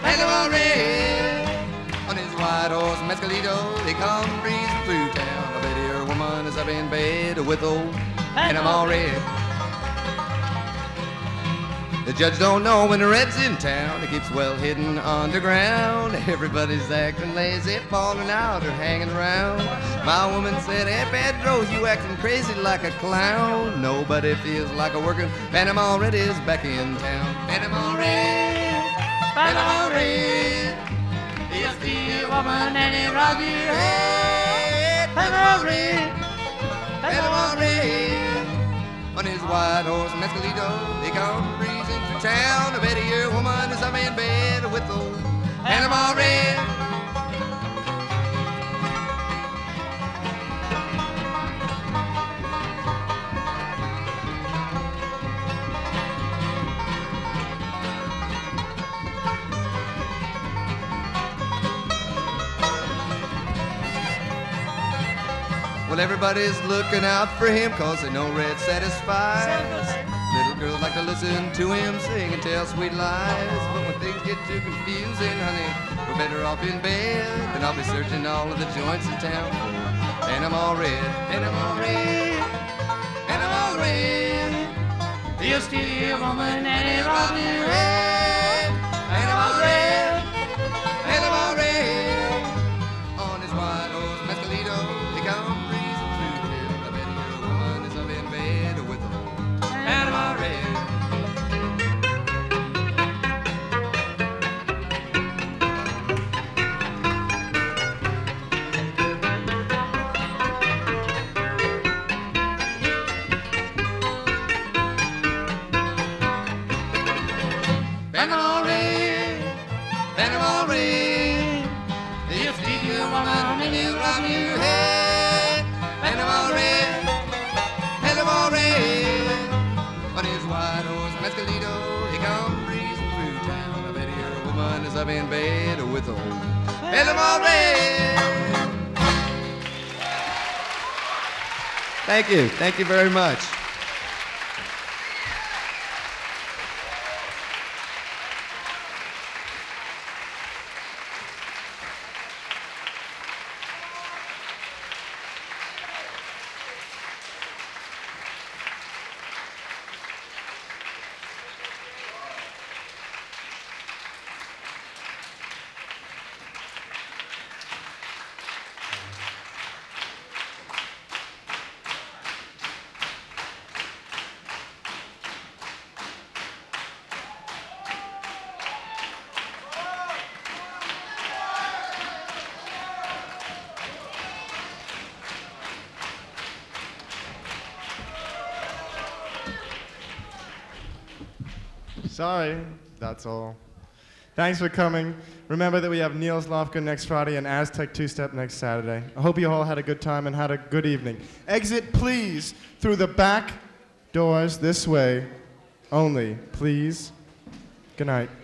Panama Red. On his white horse Mescalito, he come breezing through town. I bet your woman is up in bed with old Panama Red. The judge don't know when the red's in town. He keeps well hidden underground. Everybody's acting lazy, falling out or hanging around. My woman said, hey, Pedro, you acting crazy like a clown. Nobody feels like a working. Panama Red is back in town. Panama Red, Panama Red. He'll steal your woman and he'll rob your head. Panama Red, Panama Red. On his white horse Mescalito, he come breezing through town. I bet your woman is up in bed with old Panama Red. Well, everybody's looking out for him, cause they know Red satisfies. Little girls like to listen to him sing and tell sweet lies. But when things get too confusing, honey, we're better off in bed. And I'll be searching all of the joints in town for Panama Red, Panama Red, Panama Red. He'll steal your woman and he'll rob your head. Panama Red, Panama Red. On his white horse Mescalito, he come breezing through town. I bet your woman is up in bed with old Panama Red. Panama Red, Panama Red. He'll steal your woman and he'll rob your head. Panama Red, Panama Red. On his white horse Mescalito, he come breezing through town. I bet your woman is up in bed with old Panama Red. Thank you very much. Sorry, that's all. Thanks for coming. Remember that we have Niels Lofgren next Friday and Aztec Two-Step next Saturday. I hope you all had a good time and had a good evening. Exit, please, through the back doors this way only, please. Good night.